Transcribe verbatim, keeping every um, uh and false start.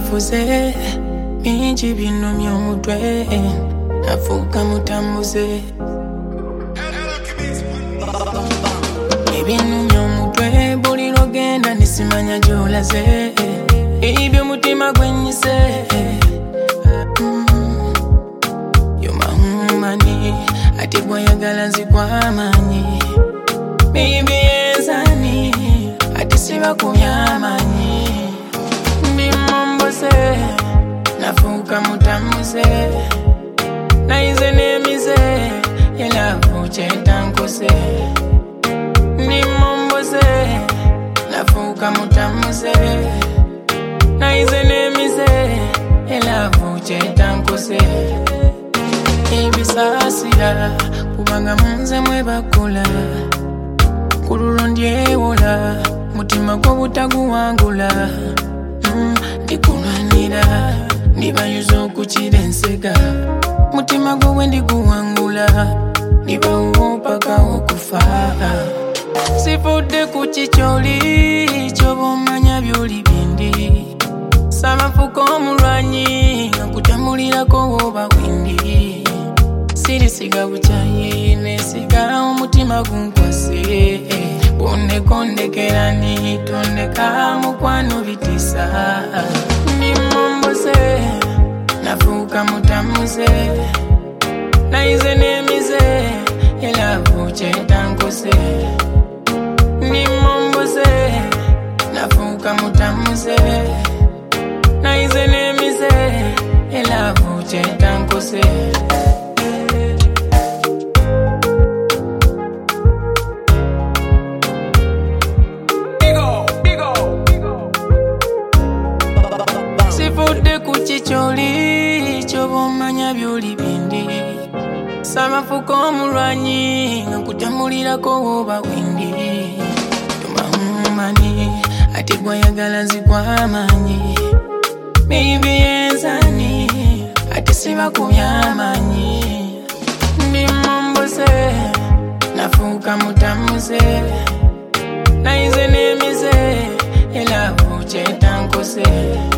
bifuze bingi binumya omutwe nafuuka mutambuze ebinumya omutwe buli lwogenda nisimanya gy'olaze ebyo mutima gwenyise yomahumani ate gwayagala nzigwamanyi baby enzani ate sibakumyamanyi ndimomboze nafuuka mutambuze naize nemize yelavu kyetankose ndimomboze nafuuka mutambuze naize nemize yelavu kyetankose ebisasira kubanga munze mwebakula kululo ndyewola mutima gwo butaguwangula ndikunanira nibayuza okukira ensega mutima gwo bwe ndiguwangula nibawo paka okufa sifudde ku kikyoli ky'obomanya byoli bindi samafuko omulwanyi okutambulirako woba windi sirisiga bukyayi nesiga omutima gunkwase bondekondekera nitondeka mukwano bitisa ndimomboze nafuuka mutambuze naize nemize yelavu kyetankose ndimomboze nafuuka mutambuze naize nemize yelavu kyetankose sifudde ku kikyoli ky'obomanya byoli bindi samafuko omulwanyi nga kutambulirako woba windi yomahumani ate gwayagala nzigwamanyi baby enzani ate sibakumyamanyi ndimomboze nafuuka mutambuze naize nemize yelavu kyetankose